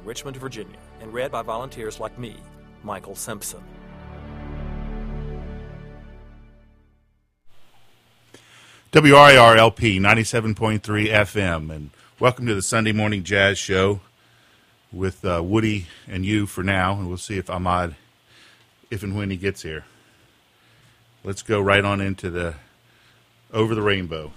Richmond, Virginia, and read by volunteers like me, Michael Simpson. WRIR-LP 97.3 FM, and welcome to the Sunday Morning Jazz Show with Woody and you for now, and we'll see if Ahmad, if and when he gets here. Let's go right on into the Over the Rainbow.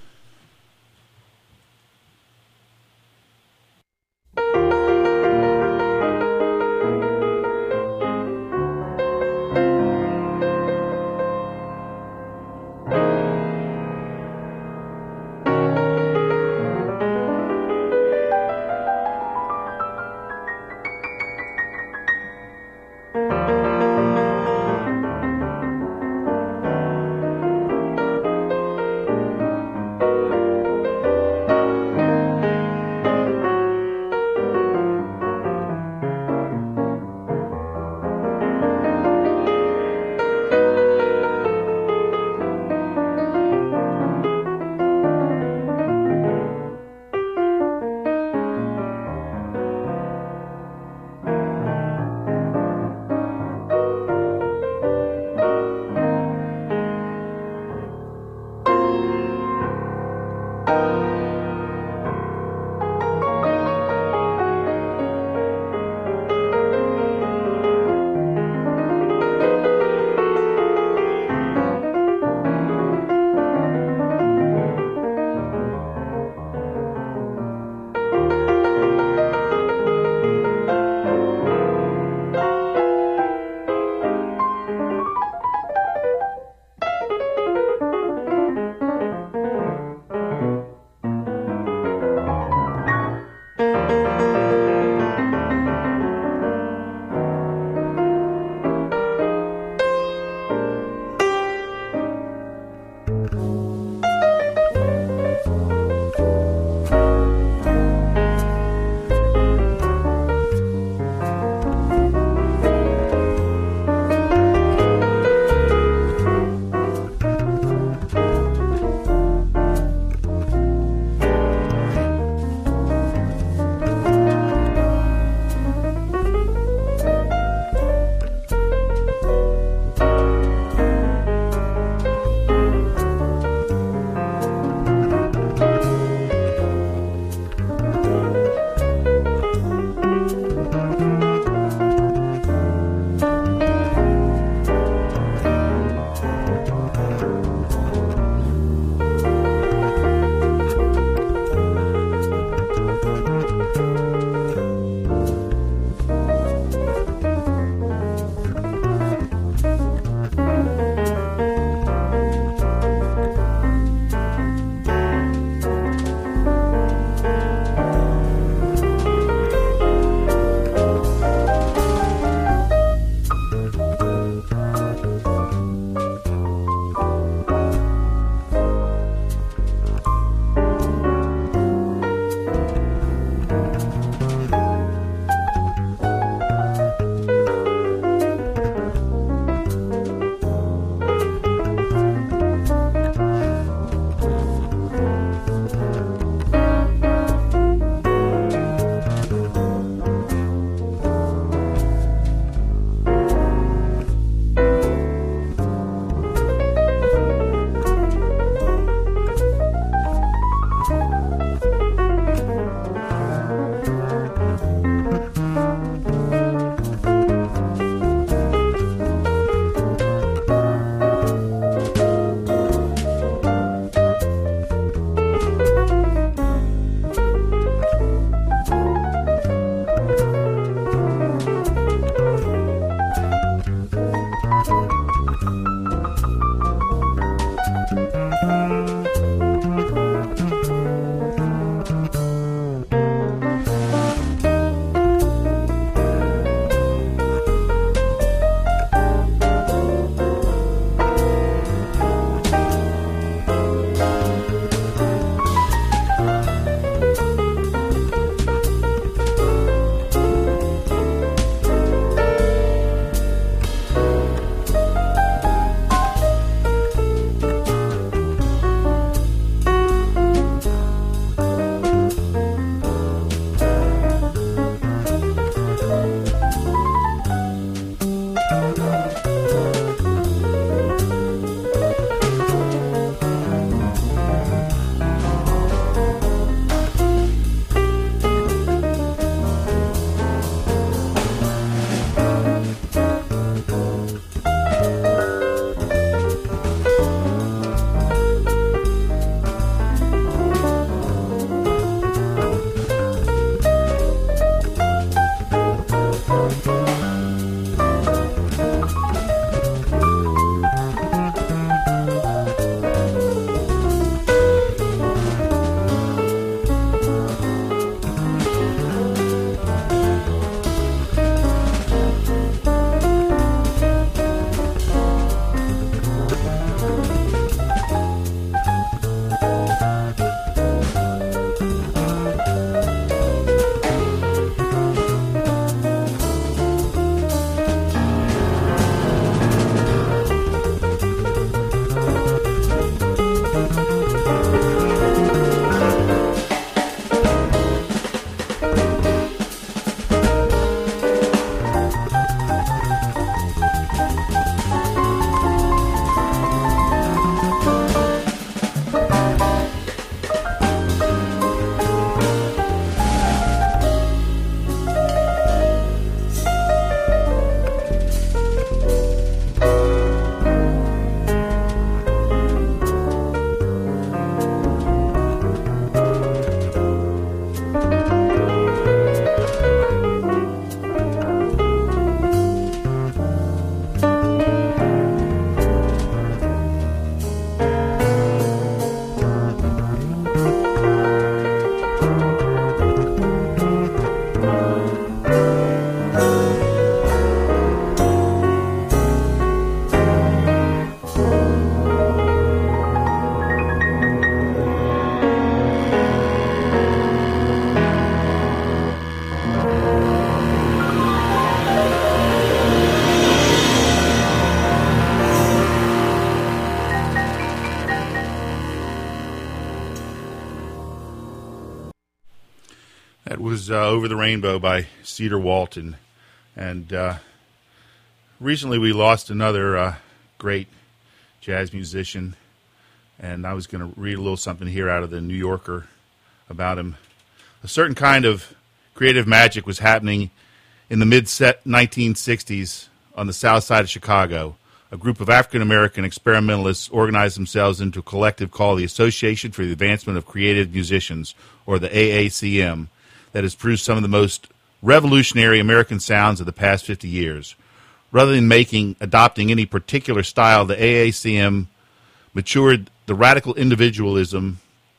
was Over the Rainbow by Cedar Walton. And recently we lost another great jazz musician. And I was going to read a little something here out of the New Yorker about him. A certain kind of creative magic was happening in the mid-1960s on the south side of Chicago. A group of African-American experimentalists organized themselves into a collective called the Association for the Advancement of Creative Musicians, or the AACM, that has produced some of the most revolutionary American sounds of the past 50 years. Rather than adopting any particular style, the AACM nurtured the radical individualism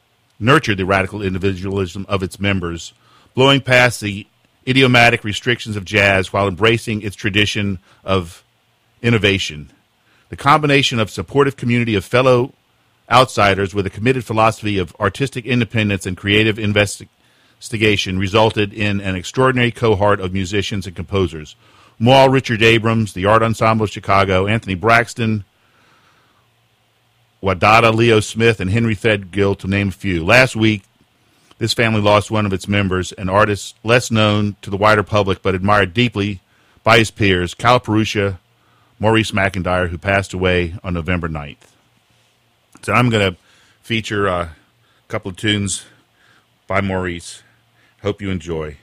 of its members, blowing past the idiomatic restrictions of jazz while embracing its tradition of innovation. The combination of supportive community of fellow outsiders with a committed philosophy of artistic independence and creative investigation resulted in an extraordinary cohort of musicians and composers. Maul Richard Abrams, the Art Ensemble of Chicago, Anthony Braxton, Wadada Leo Smith, and Henry Threadgill, to name a few. Last week, this family lost one of its members, an artist less known to the wider public but admired deeply by his peers, Calipurusha Maurice McIntyre, who passed away on November 9th. So I'm going to feature a couple of tunes by Maurice. Hope you enjoy.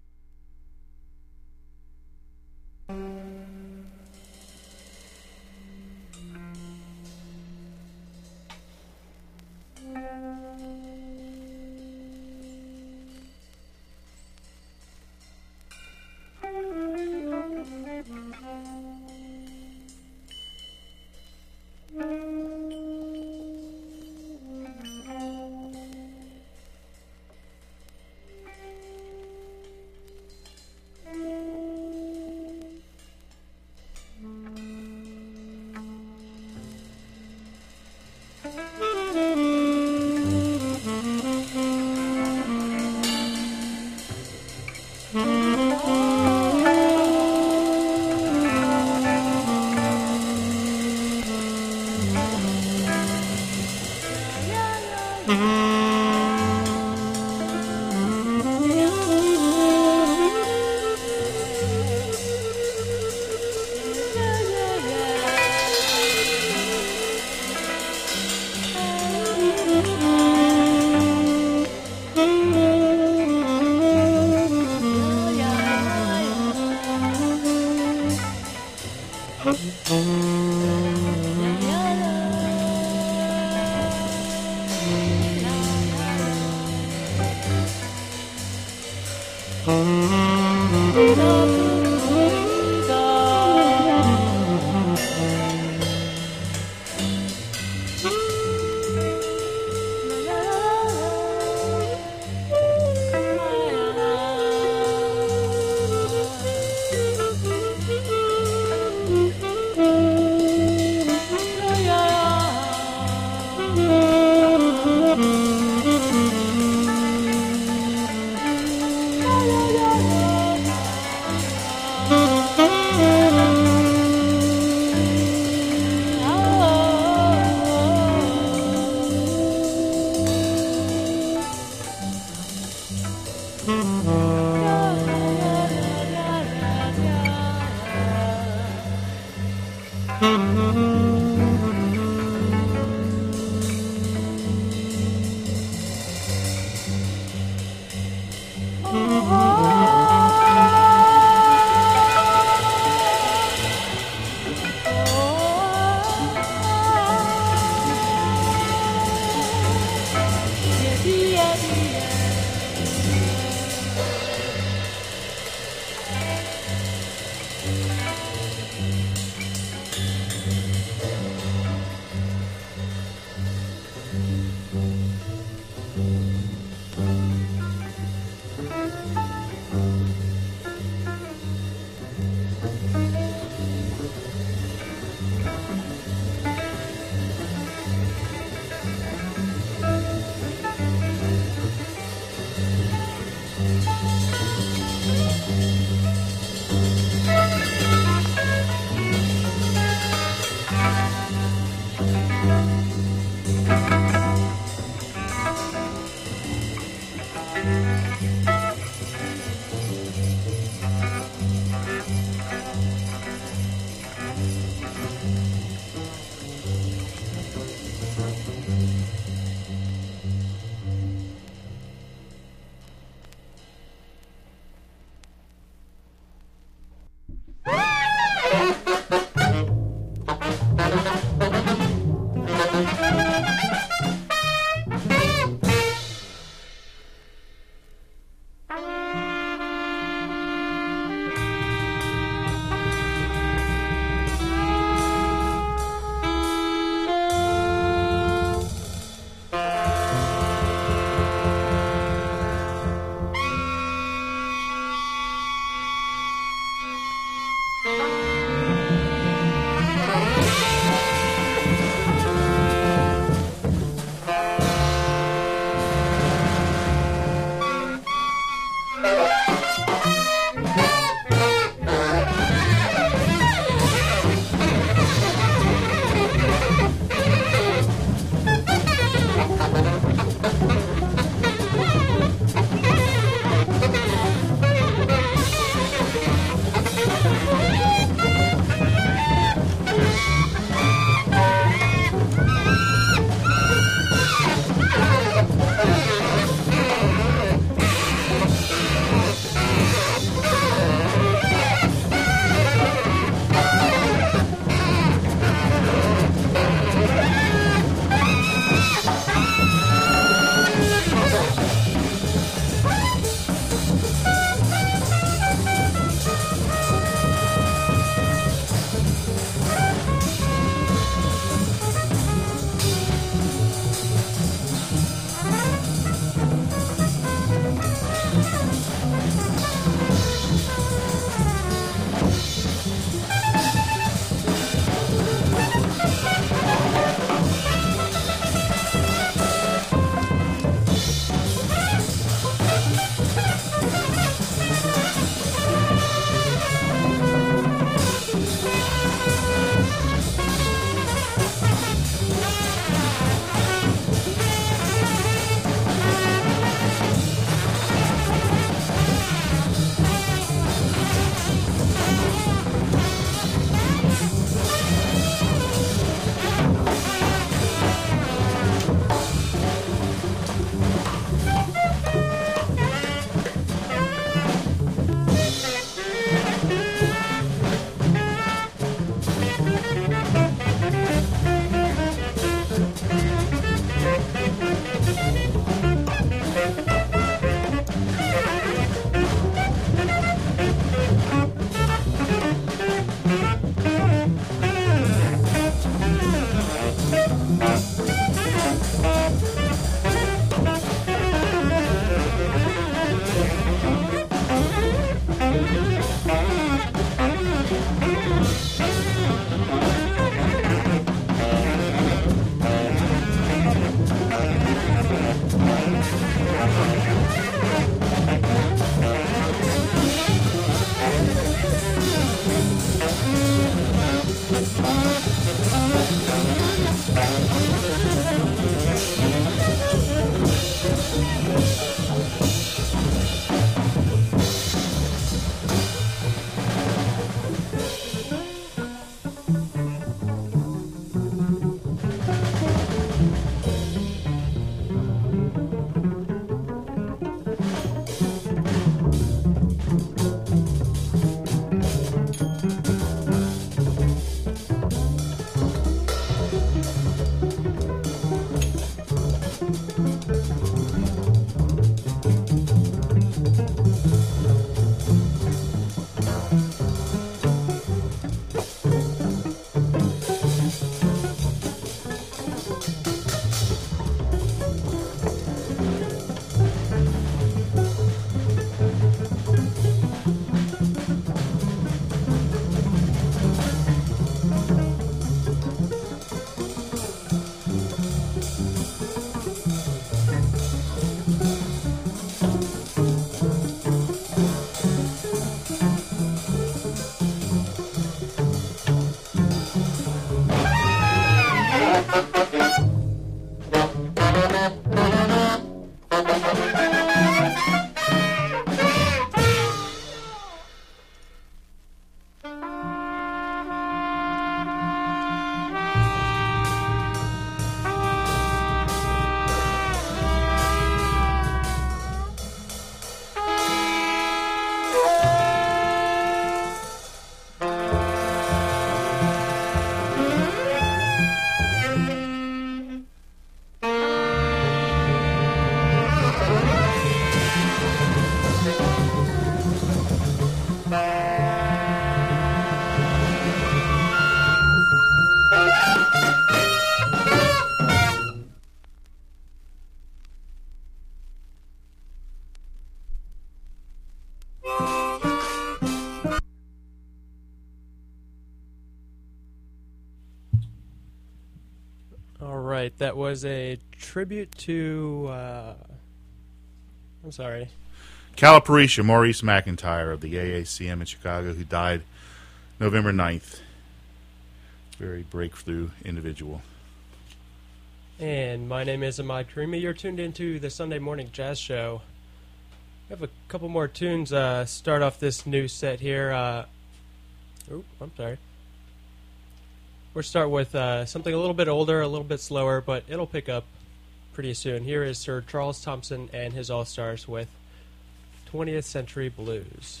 right. That was a tribute to, I'm sorry. Caliparicia, Maurice McIntyre of the AACM in Chicago, who died November 9th. Very breakthrough individual. And my name is Ahmad Karimi. You're tuned into the Sunday Morning Jazz Show. We have a couple more tunes start off this new set here. I'm sorry. We'll start with something a little bit older, a little bit slower, but it'll pick up pretty soon. Here is Sir Charles Thompson and his All-Stars with 20th Century Blues.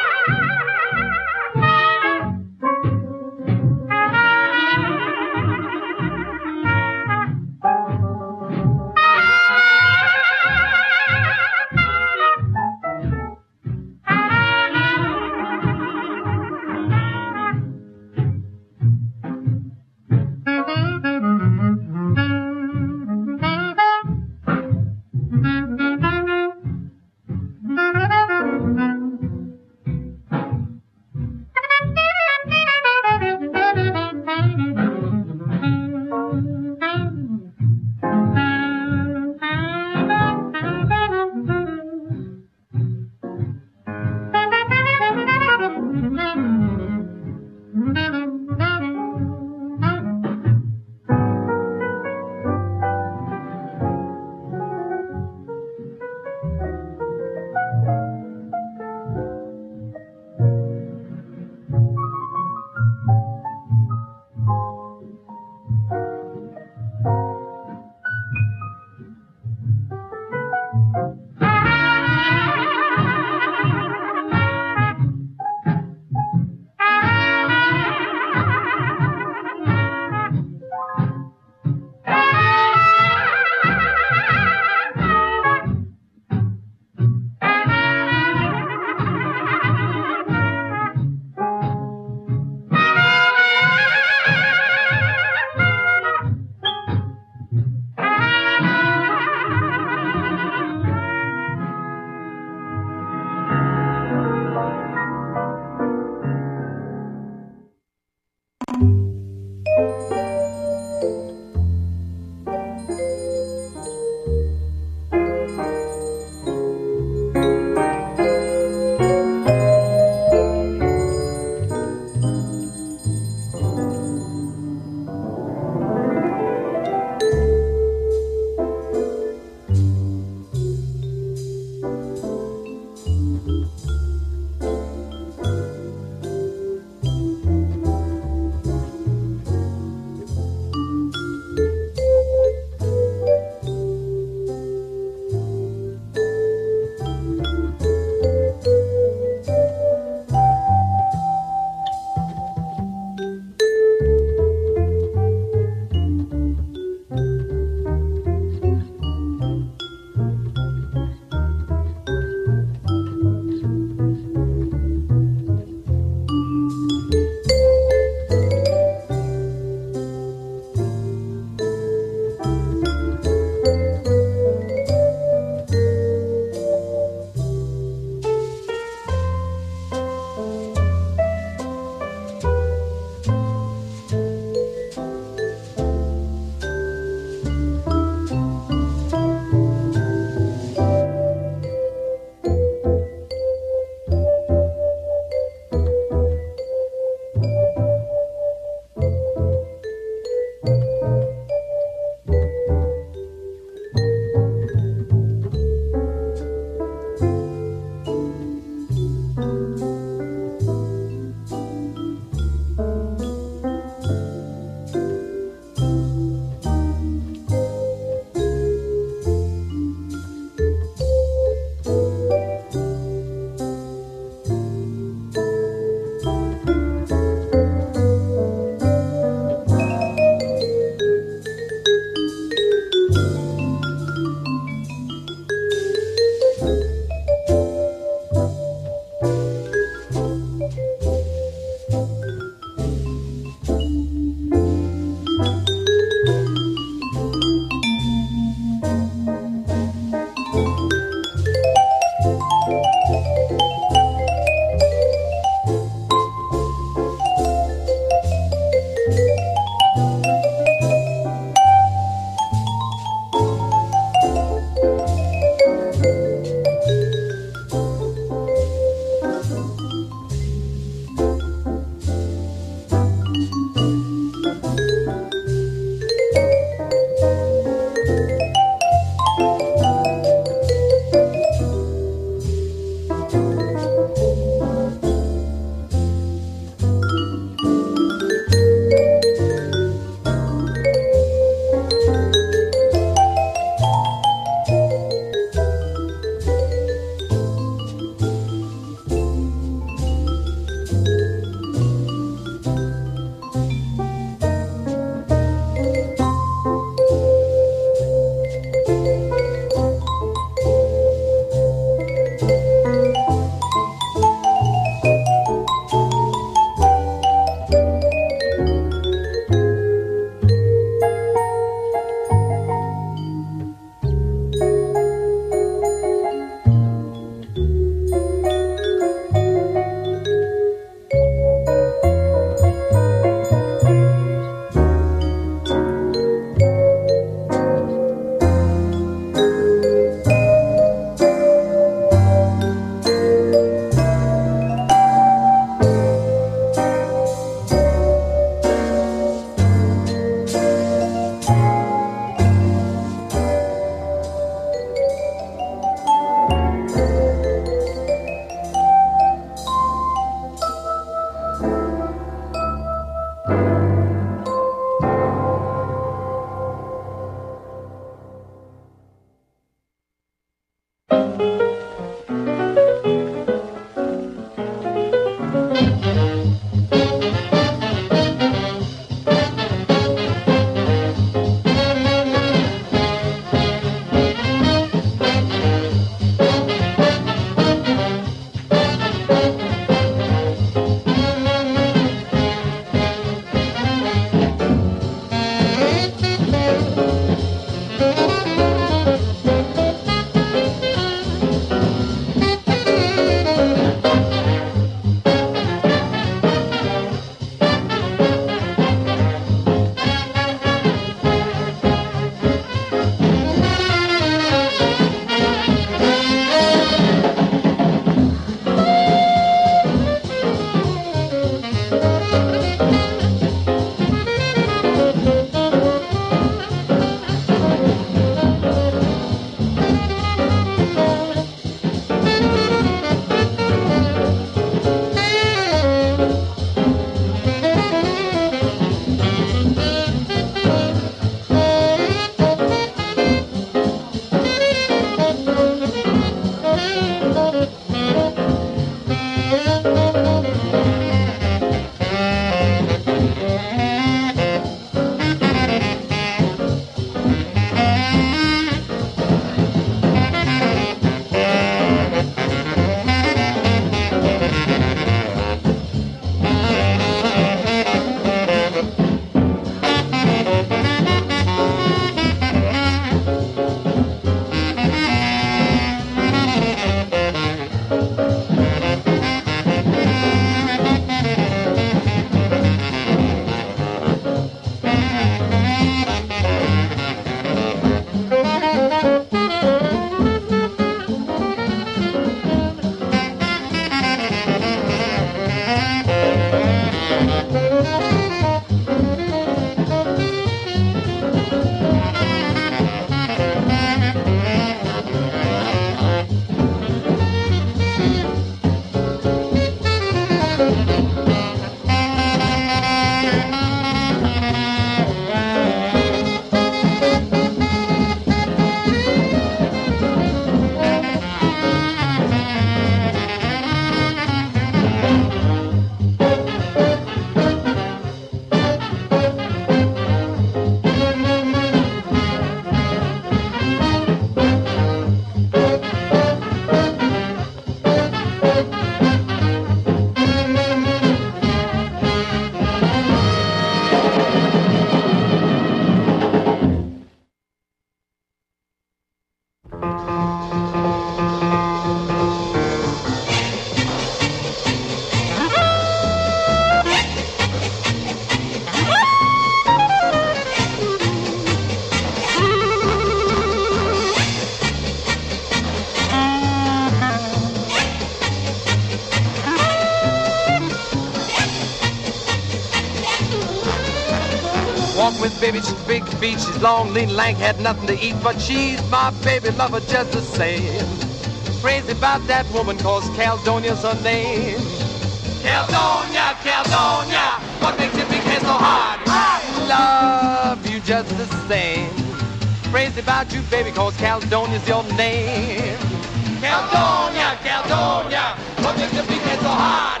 Walk with baby, she's big feet, she's long, lean, lank, had nothing to eat, but she's my baby lover just the same. Crazy about that woman, cause Caledonia's her name. Caledonia, Caledonia, what makes your big head so hard? I love you just the same. Crazy about you, baby, cause Caledonia's your name. Caledonia, Caledonia, what makes your big head so hard?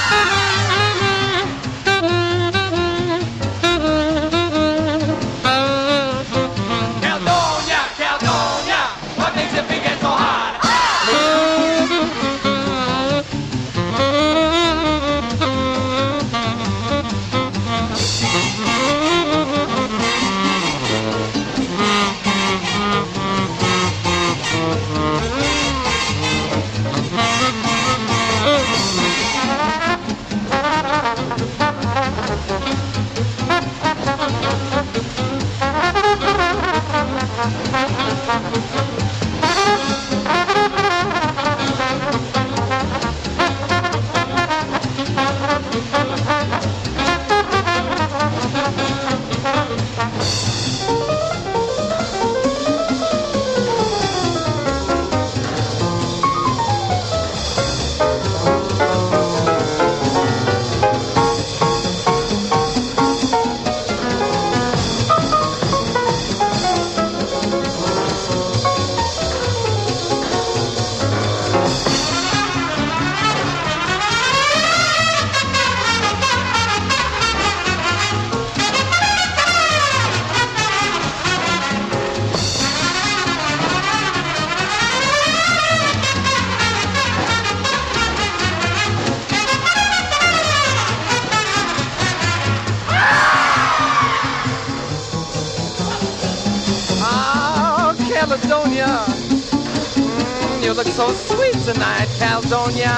Caledonia, you look so sweet tonight, Caledonia.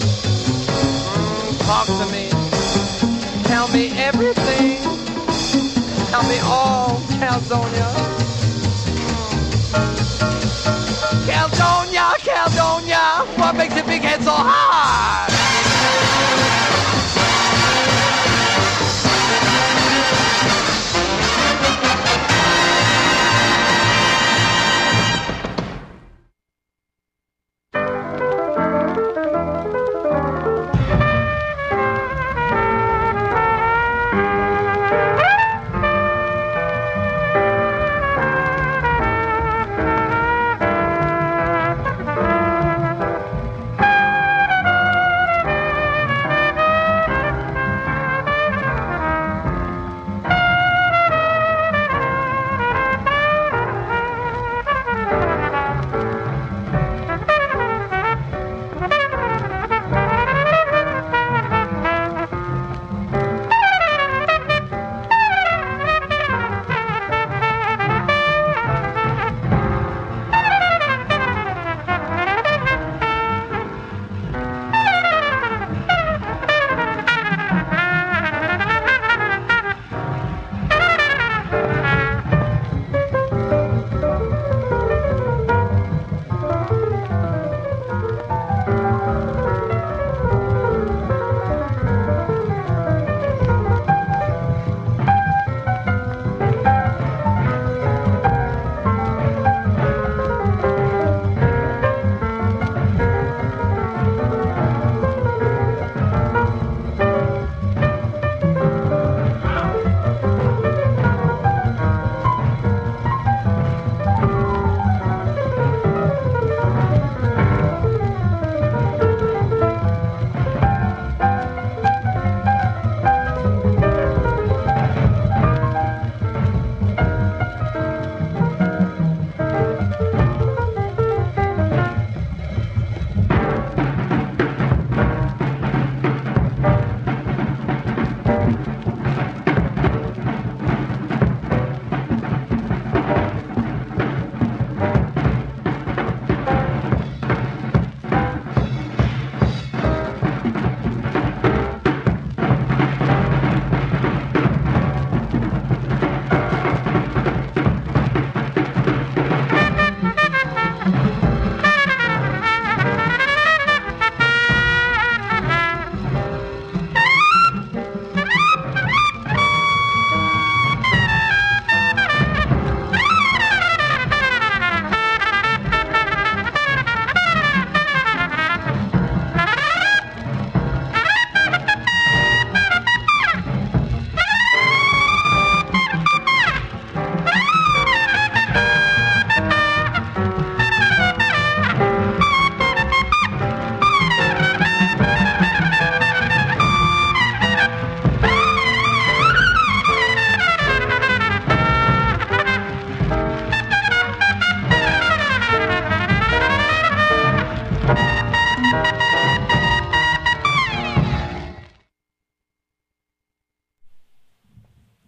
Talk to me, tell me everything, tell me all, Caledonia. Caledonia, Caledonia, what makes your big head so hard?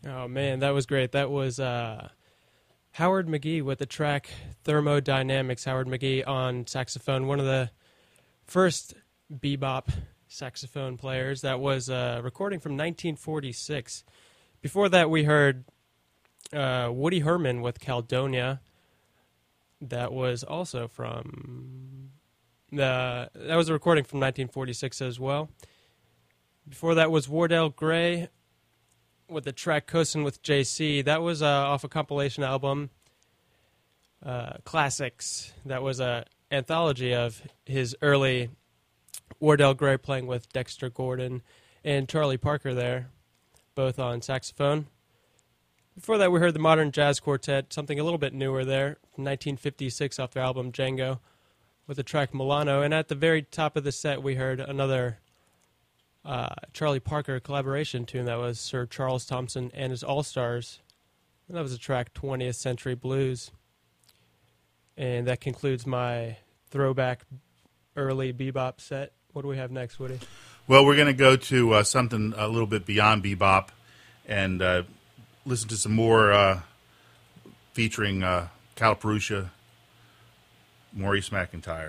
Oh, man, that was great. That was Howard McGee with the track Thermodynamics. Howard McGee on saxophone, one of the first bebop saxophone players. That was a recording from 1946. Before that, we heard Woody Herman with Caledonia. That was also from... that was a recording from 1946 as well. Before that was Wardell Gray with the track Coastin' with JC. That was off a compilation album, Classics. That was a anthology of his early Wardell Gray playing with Dexter Gordon and Charlie Parker there, both on saxophone. Before that, we heard the Modern Jazz Quartet, something a little bit newer there, from 1956 off their album Django, with the track Milano. And at the very top of the set, we heard another Charlie Parker collaboration tune. That was Sir Charles Thompson and his All-Stars. And that was the track 20th Century Blues. And that concludes my throwback early bebop set. What do we have next, Woody? Well, we're going to go to something a little bit beyond bebop and listen to some more featuring Calipariusa, Maurice McIntyre.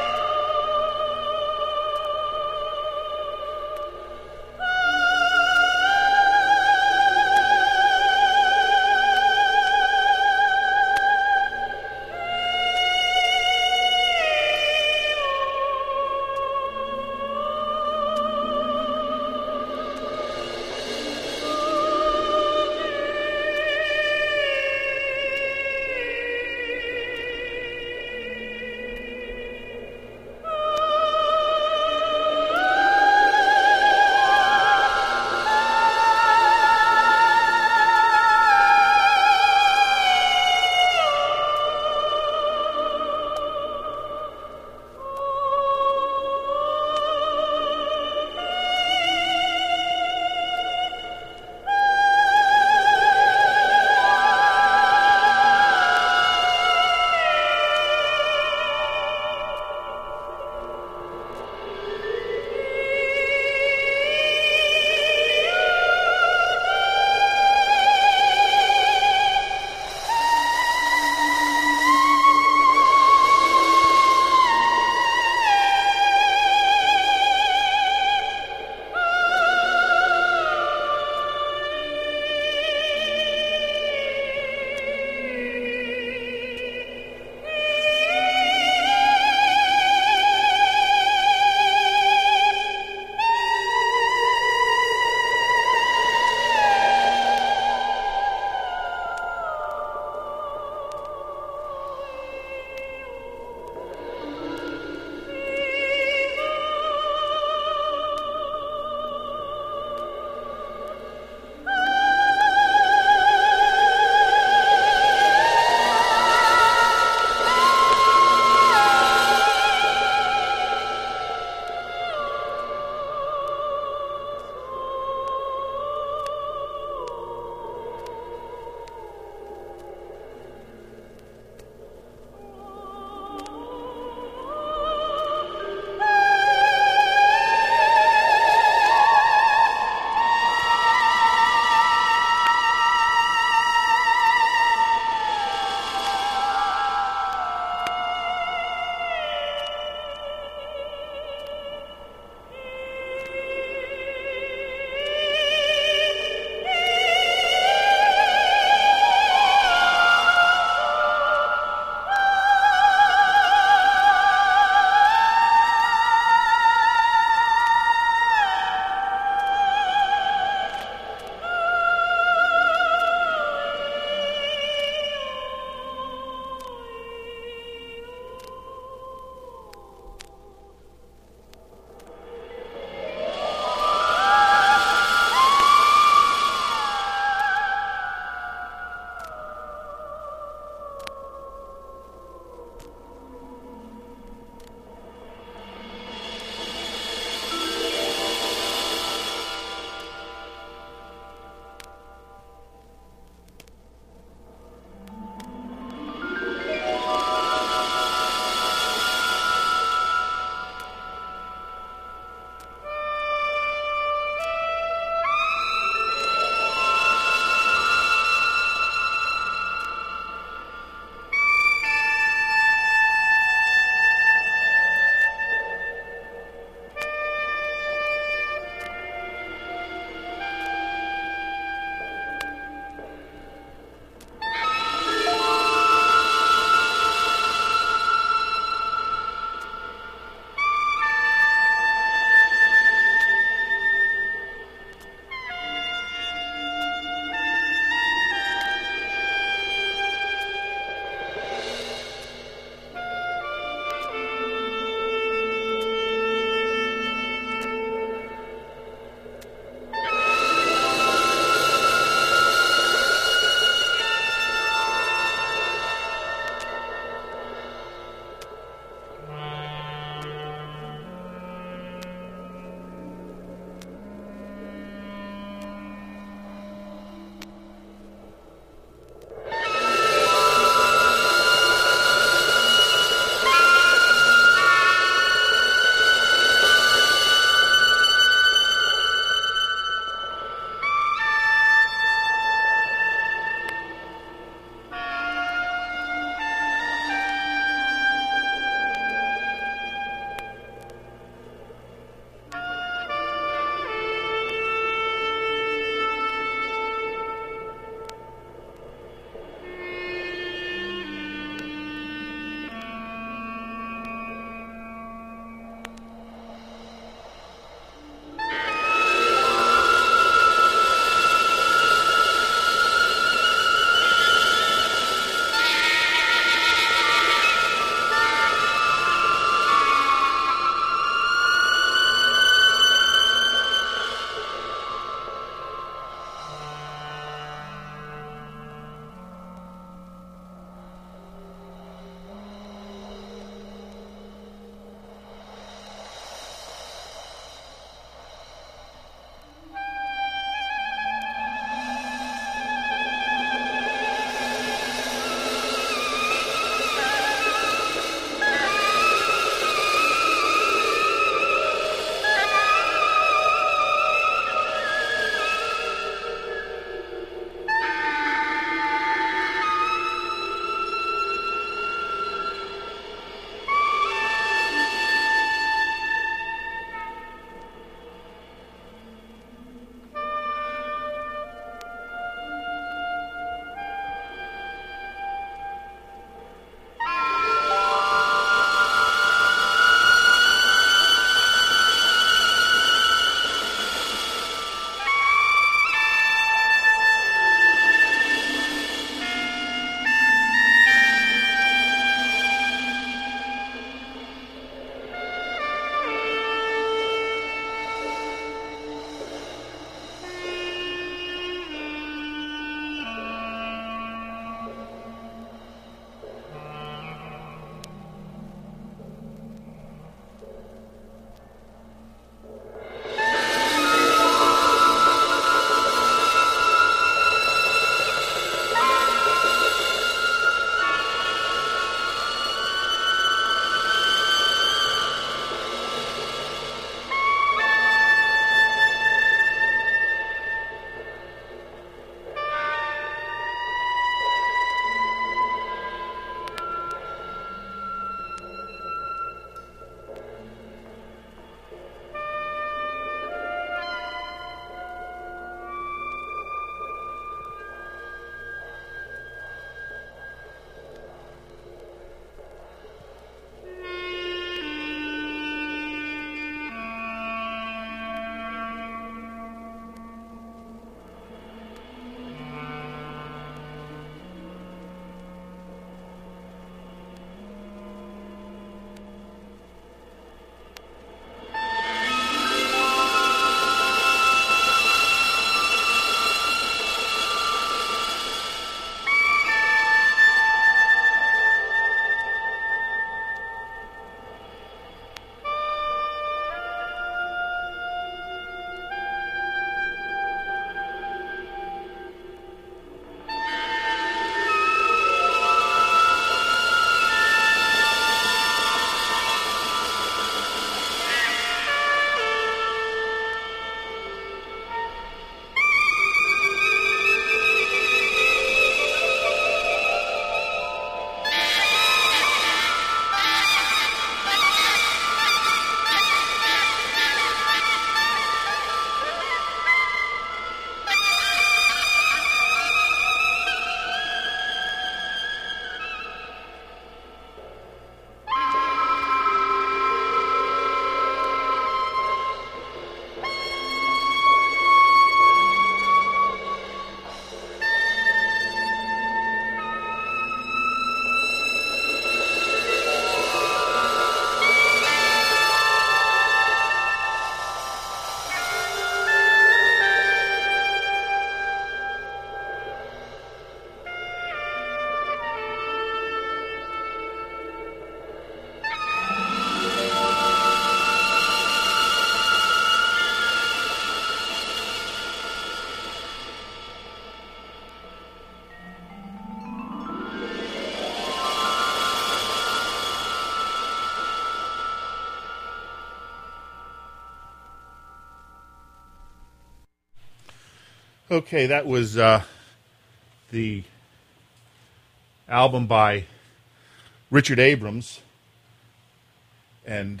Okay, that was the album by Richard Abrams, and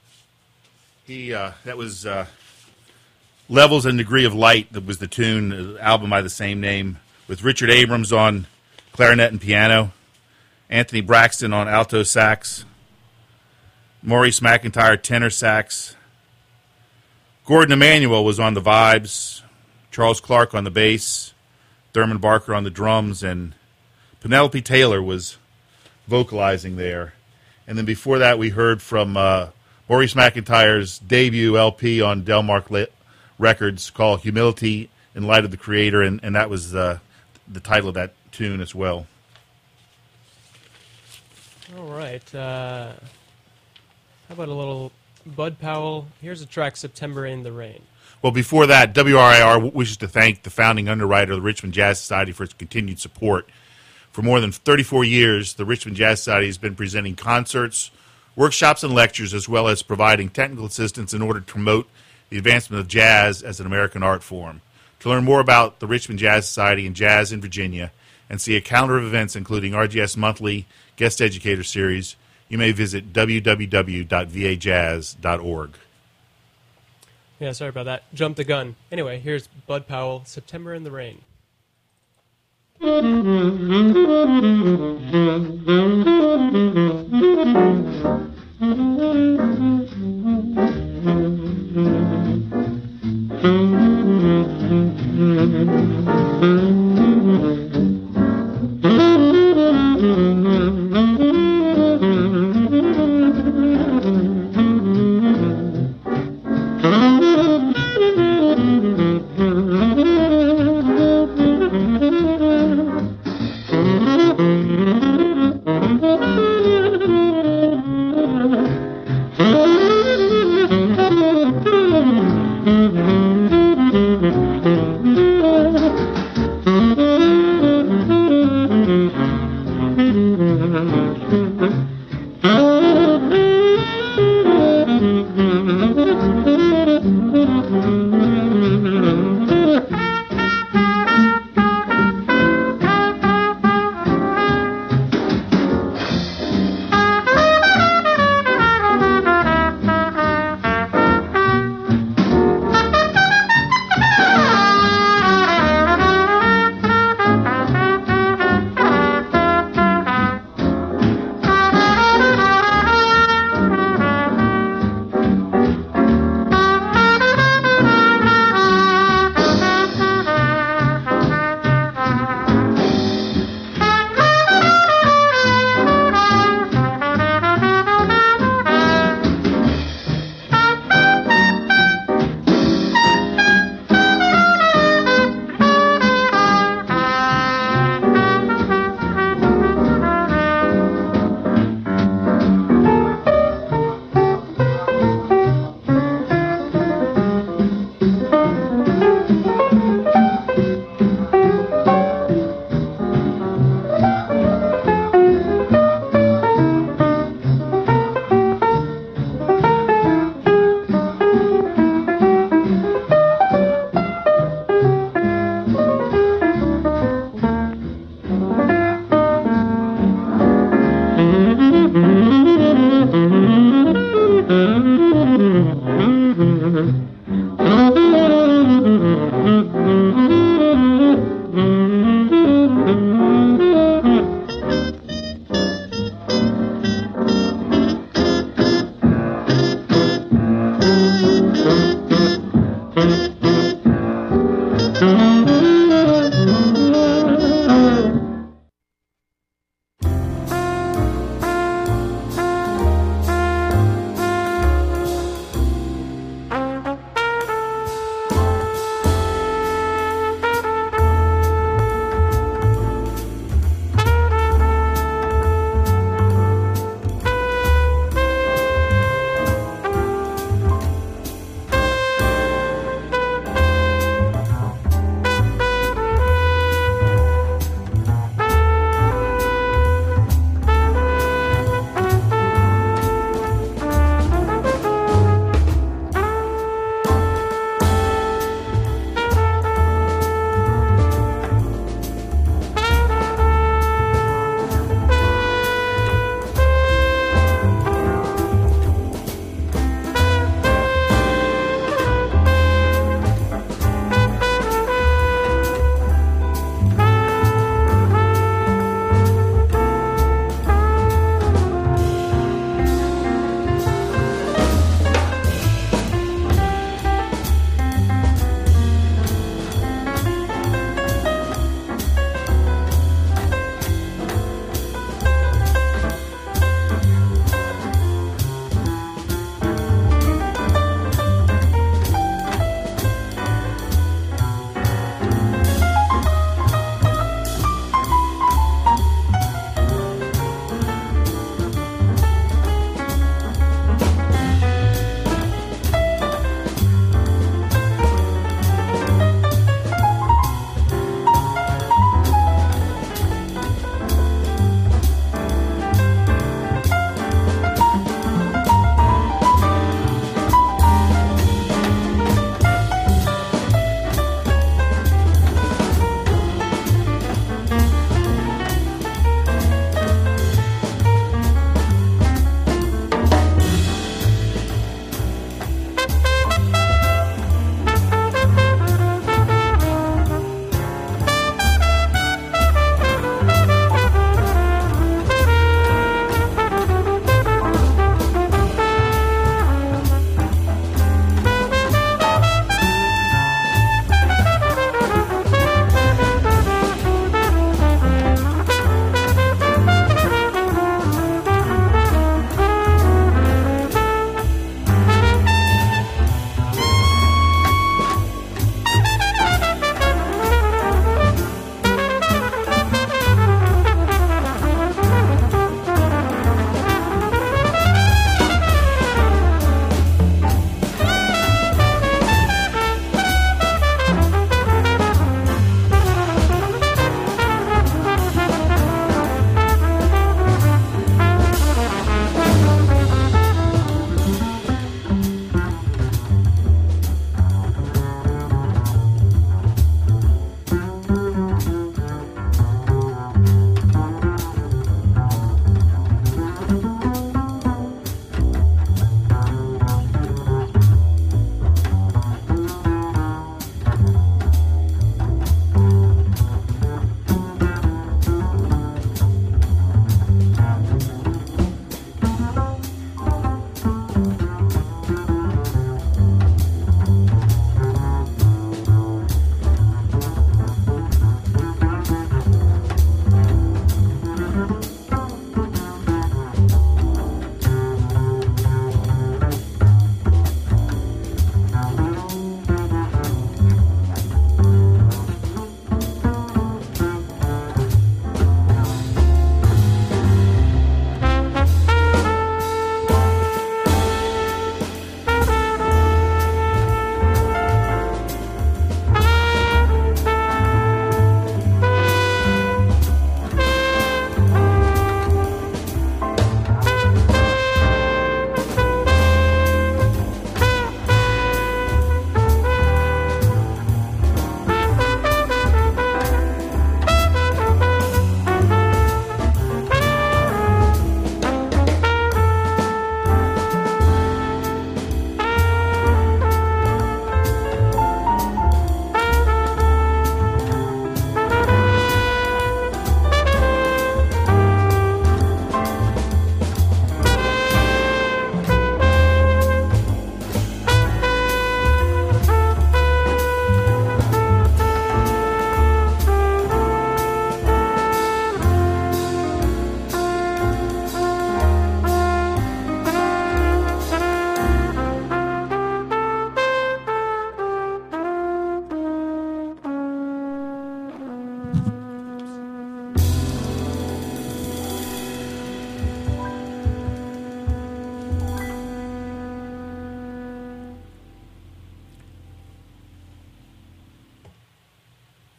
that was Levels and Degree of Light. That was the tune, the album by the same name, with Richard Abrams on clarinet and piano, Anthony Braxton on alto sax, Maurice McIntyre tenor sax, Gordon Emanuel was on the vibes, Charles Clark on the bass, Thurman Barker on the drums, and Penelope Taylor was vocalizing there. And then before that, we heard from Maurice McIntyre's debut LP on Delmark Records called Humility in Light of the Creator, and that was the title of that tune as well. All right. How about a little Bud Powell? Here's a track, September in the Rain. Well, before that, WRIR wishes to thank the founding underwriter of the Richmond Jazz Society for its continued support. For more than 34 years, the Richmond Jazz Society has been presenting concerts, workshops, and lectures, as well as providing technical assistance in order to promote the advancement of jazz as an American art form. To learn more about the Richmond Jazz Society and jazz in Virginia and see a calendar of events including RGS Monthly Guest Educator Series, you may visit www.vajazz.org. Yeah, sorry about that. Jumped the gun. Anyway, here's Bud Powell, September in the Rain.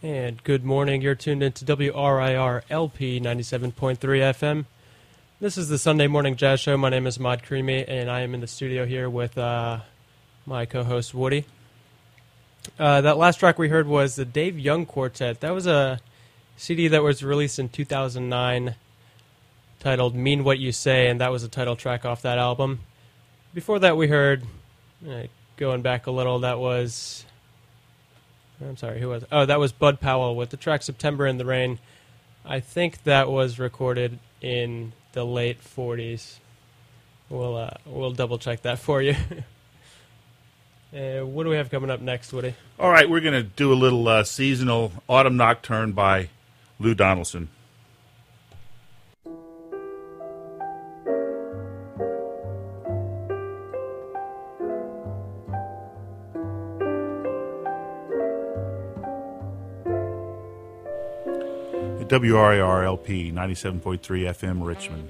And good morning. You're tuned into WRIR LP 97.3 FM. This is the Sunday Morning Jazz Show. My name is Ahmad Karimi, and I am in the studio here with my co-host Woody. That last track we heard was the Dave Young Quartet. That was a CD that was released in 2009 titled Mean What You Say, and that was a title track off that album. Before that we heard, going back a little, that was... I'm sorry, who was it? Oh, that was Bud Powell with the track September in the Rain. I think that was recorded in the late 40s. We'll double-check that for you. What do we have coming up next, Woody? All right, we're going to do a little seasonal Autumn Nocturne by Lou Donaldson. WRIR LP 97.3 FM Richmond.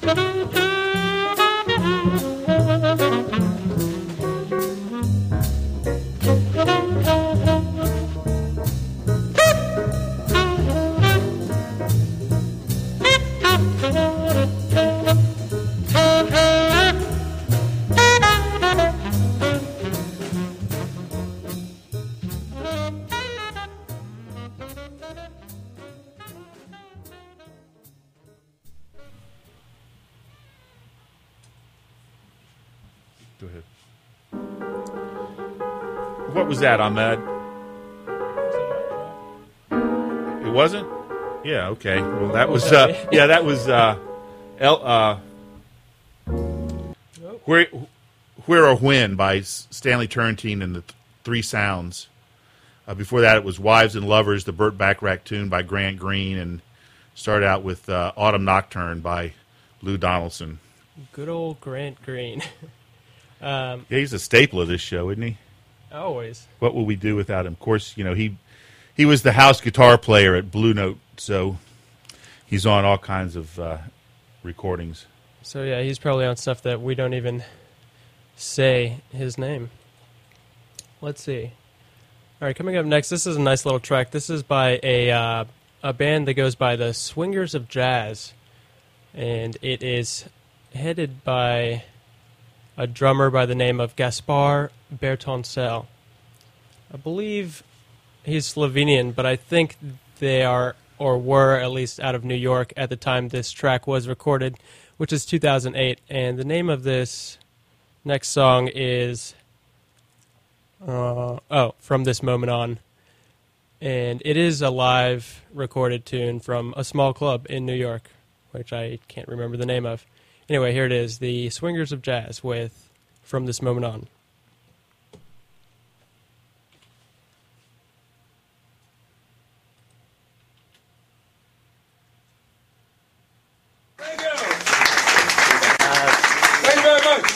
Go ahead. What was that, Ahmed? It wasn't? Yeah, okay. Well, that was, that was, Where or When by Stanley Turrentine and the Three Sounds. Before that, it was Wives and Lovers, the Burt Bacharach tune by Grant Green, and started out with Autumn Nocturne by Lou Donaldson. Good old Grant Green. Yeah, he's a staple of this show, isn't he? Always. What will we do without him? Of course, you know, he was the house guitar player at Blue Note, so he's on all kinds of recordings. So, yeah, he's probably on stuff that we don't even say his name. Let's see. All right, coming up next, this is a nice little track. This is by a band that goes by the Swingers of Jazz, and it is headed by a drummer by the name of Gaspar Bertoncel. I believe he's Slovenian, but I think they are, or were at least, out of New York at the time this track was recorded, which is 2008. And the name of this next song is From This Moment On. And it is a live recorded tune from a small club in New York, which I can't remember the name of. Anyway, here it is, the Swingers of Jazz with From This Moment On. Thank you. Thank you very much.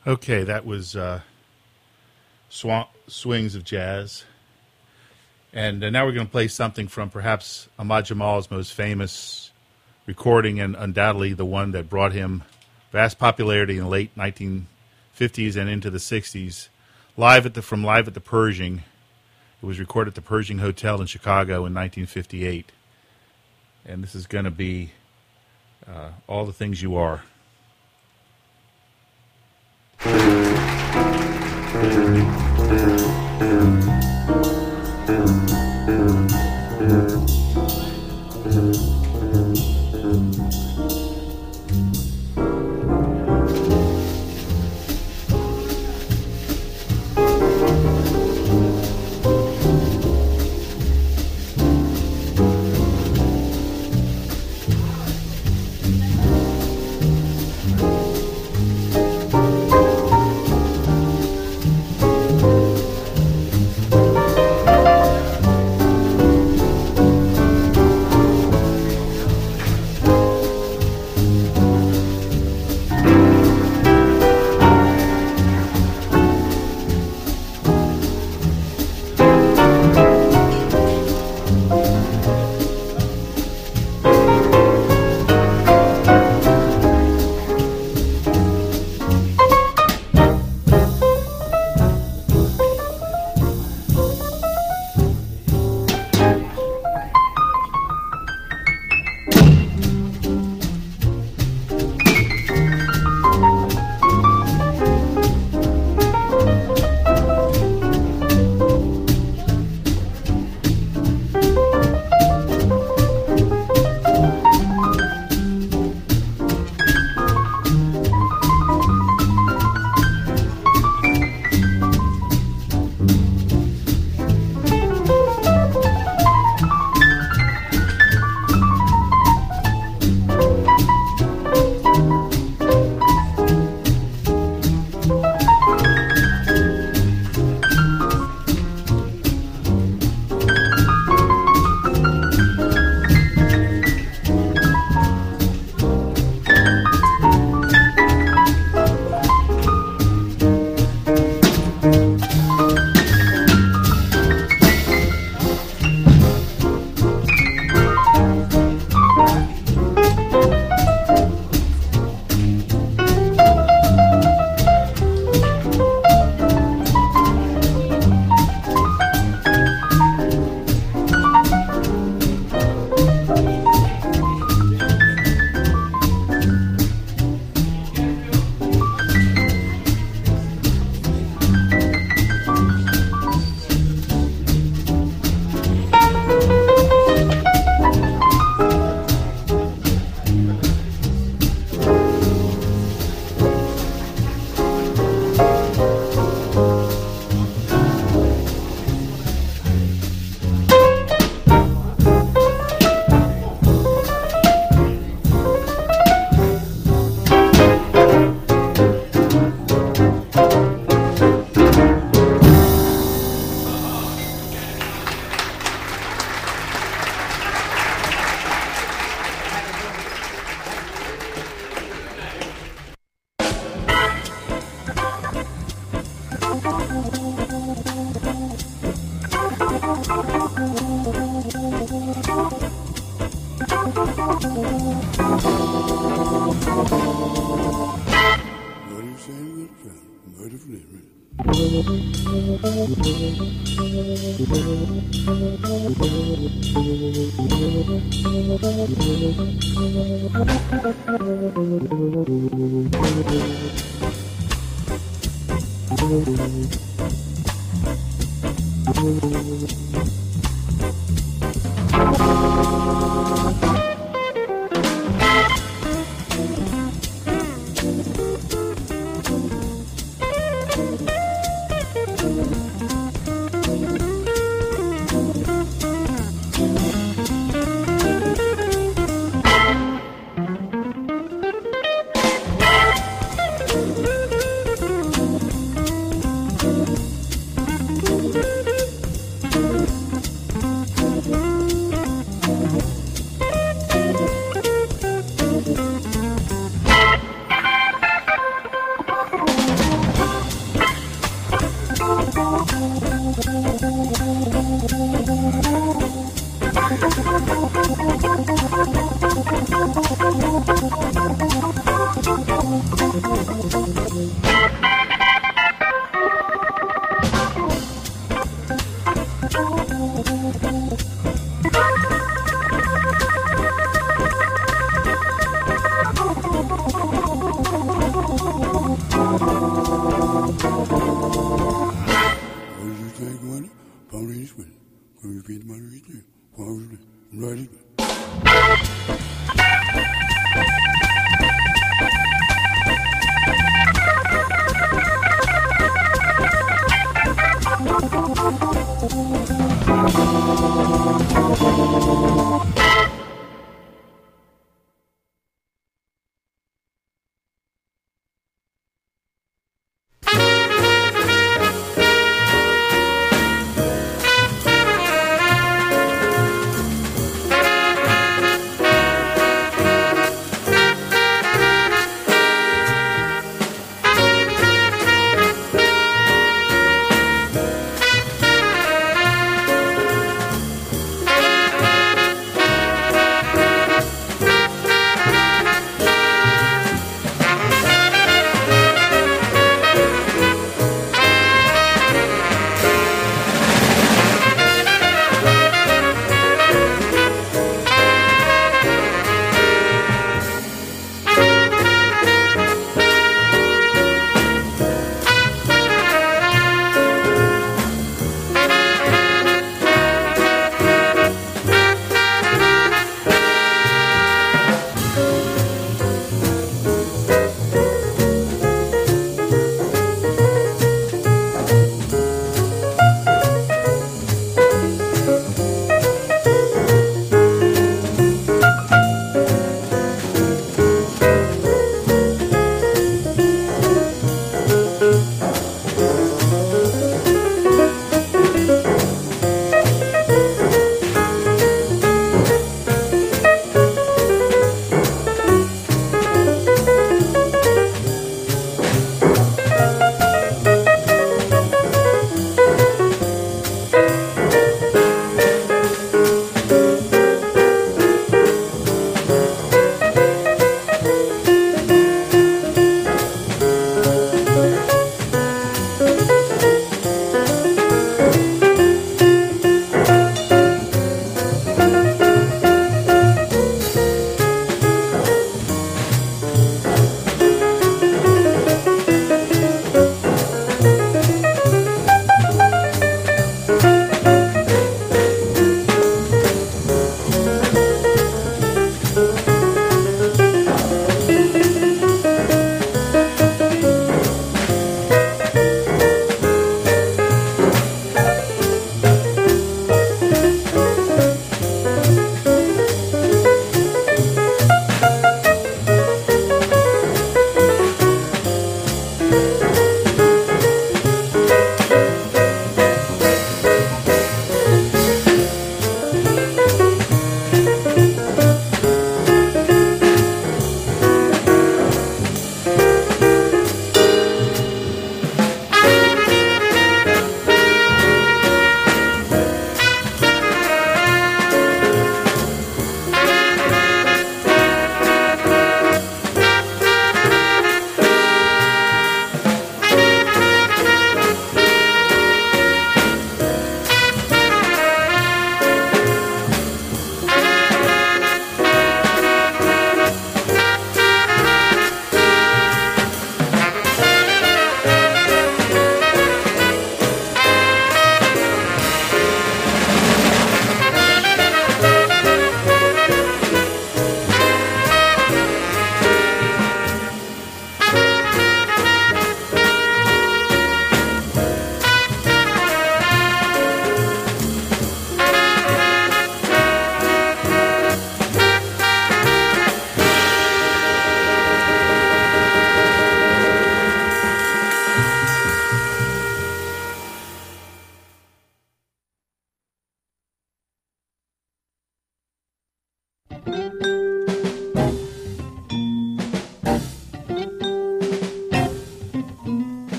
Okay, that was Swings of Jazz. And now we're going to play something from perhaps Ahmad Jamal's most famous recording, and undoubtedly the one that brought him vast popularity in the late 1950s and into the 60s. Live at the Pershing. It was recorded at the Pershing Hotel in Chicago in 1958. And this is going to be All the Things You Are.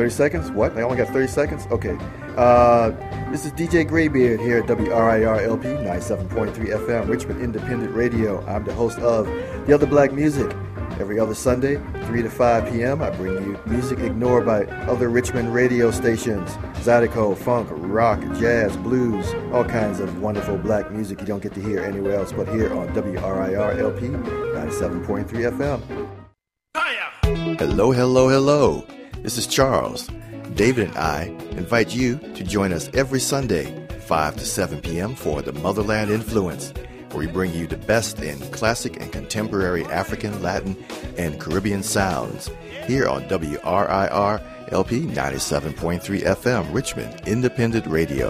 30 seconds? What? I only got 30 seconds? Okay. This is DJ Graybeard here at WRIR-LP 97.3 FM, Richmond Independent Radio. I'm the host of The Other Black Music. Every other Sunday, 3 to 5 p.m., I bring you music ignored by other Richmond radio stations. Zydeco, funk, rock, jazz, blues, all kinds of wonderful black music you don't get to hear anywhere else but here on WRIR-LP 97.3 FM. Hello, hello, hello. This is Charles. David and I invite you to join us every Sunday, 5 to 7 p.m. for the Motherland Influence, where we bring you the best in classic and contemporary African, Latin, and Caribbean sounds here on WRIR LP 97.3 FM, Richmond Independent Radio.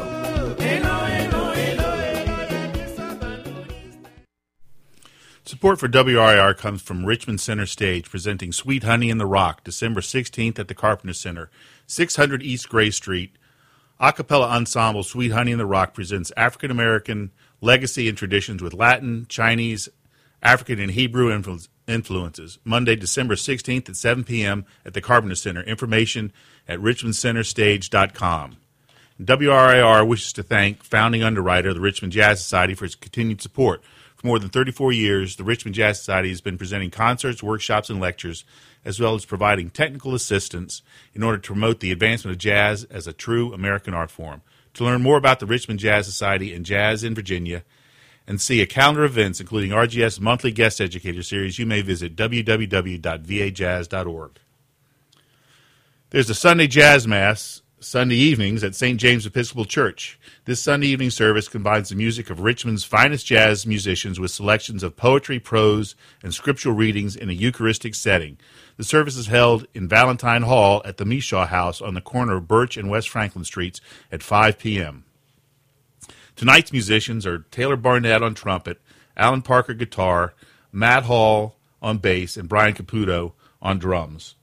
Support for WRIR comes from Richmond Center Stage, presenting Sweet Honey in the Rock, December 16th at the Carpenter Center, 600 East Gray Street. A cappella ensemble Sweet Honey in the Rock presents African-American legacy and traditions with Latin, Chinese, African, and Hebrew influences. Monday, December 16th at 7 p.m. at the Carpenter Center. Information at richmondcenterstage.com. WRIR wishes to thank founding underwriter of the Richmond Jazz Society for its continued support. For more than 34 years, the Richmond Jazz Society has been presenting concerts, workshops, and lectures, as well as providing technical assistance in order to promote the advancement of jazz as a true American art form. To learn more about the Richmond Jazz Society and Jazz in Virginia and see a calendar of events, including RGS monthly guest educator series, you may visit www.vajazz.org. There's a Sunday Jazz Mass, Sunday evenings at St. James Episcopal Church. This Sunday evening service combines the music of Richmond's finest jazz musicians with selections of poetry, prose, and scriptural readings in a Eucharistic setting. The service is held in Valentine Hall at the Mishaw House on the corner of Birch and West Franklin Streets at 5 p.m. Tonight's musicians are Taylor Barnett on trumpet, Alan Parker guitar, Matt Hall on bass, and Brian Caputo on drums.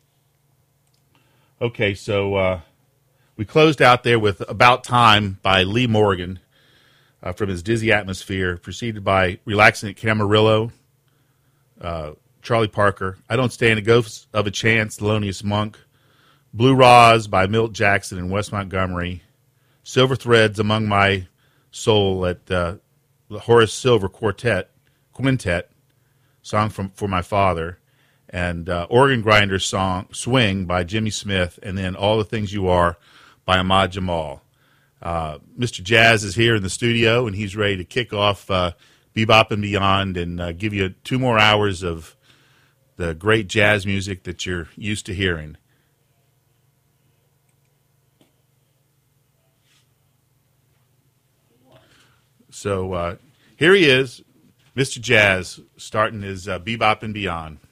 Okay, so we closed out there with About Time by Lee Morgan from his Dizzy Atmosphere, preceded by Relaxing at Camarillo, Charlie Parker, I Don't Stand a Ghost of a Chance, Thelonious Monk, Blue Roz by Milt Jackson and Wes Montgomery, Silver Threads Among My Soul at the Horace Silver Quintet, song for my father, and Organ Grinder song Swing by Jimmy Smith, and then All the Things You Are by Ahmad Jamal. Mr. Jazz is here in the studio, and he's ready to kick off Bebop and Beyond and give you 2 more hours of the great jazz music that you're used to hearing. So here he is, Mr. Jazz, starting his Bebop and Beyond.